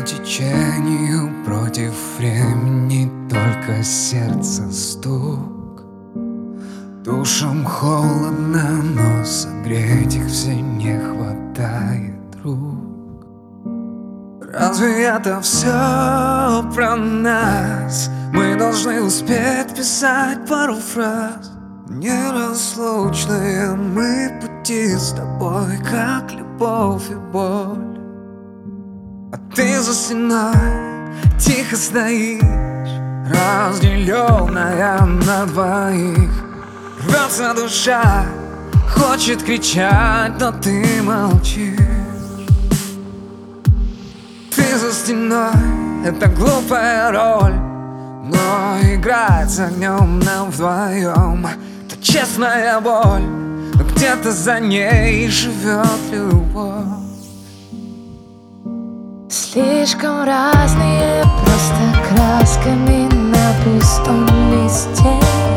течению против времени, только сердце стук. Душам холодно, но согреть их все не хватает рук. Разве это все про нас? Мы должны успеть писать пару фраз. Неразлучные мы пути с тобой, как любовь и боль. А ты за стеной тихо стоишь, разделенная на двоих. Рвется душа, хочет кричать, но ты молчишь. Ты за стеной, это глупая роль, но играть с огнем нам вдвоем. Это честная боль, но где-то за ней живет любовь. Слишком разные, просто красками на пустом листе.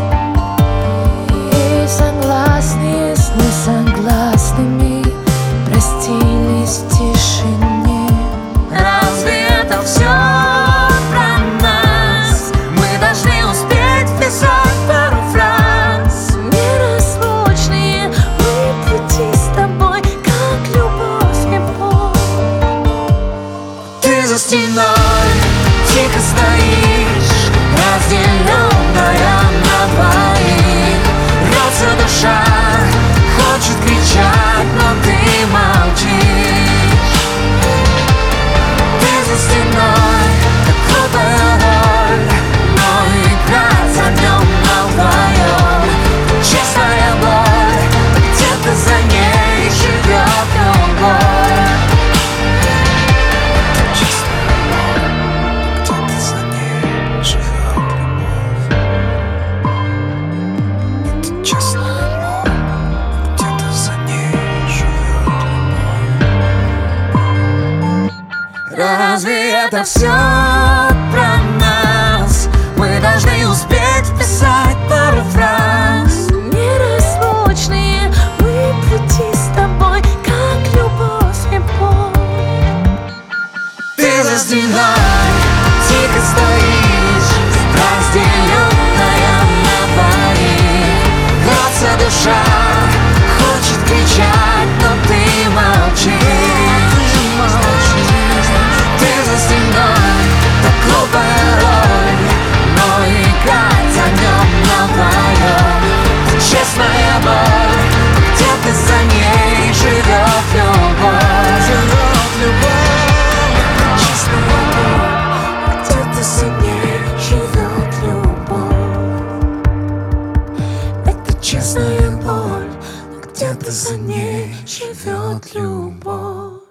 И согласные с несогласными простились в тишине. Разве это все про нас? Мы должны успеть вписать пару фраз. Неразлучные мы пути с тобой, как любовь и боль. Ты за стеной тихо стоишь, разделенная на двоих. Рвется душа, хочет кричать, но ты молчишь. Ты за стеной, как глупая роль, но играть с огнем на вдвоем. Честная боль, где-то за ней живет любовь. Где-то за ней живет любовь. Это честная боль, где-то за ней живет любовь. Разве это все про нас? Мы должны успеть вписать пару фраз. Неразлучные мы пути с тобой, как любовь и боль. Ты за стеной тихо стоишь, разделенная на двоих. Рвется душа, хочет кричать, но ты молчишь. Ты за стеной, так глупая роль, но играть с огнем на вдвоем. Честная боль, где-то за ней живет любовь. Живет любовь. Честная боль, где-то за ней живет любовь. Это честная боль, где-то за ней живет любовь.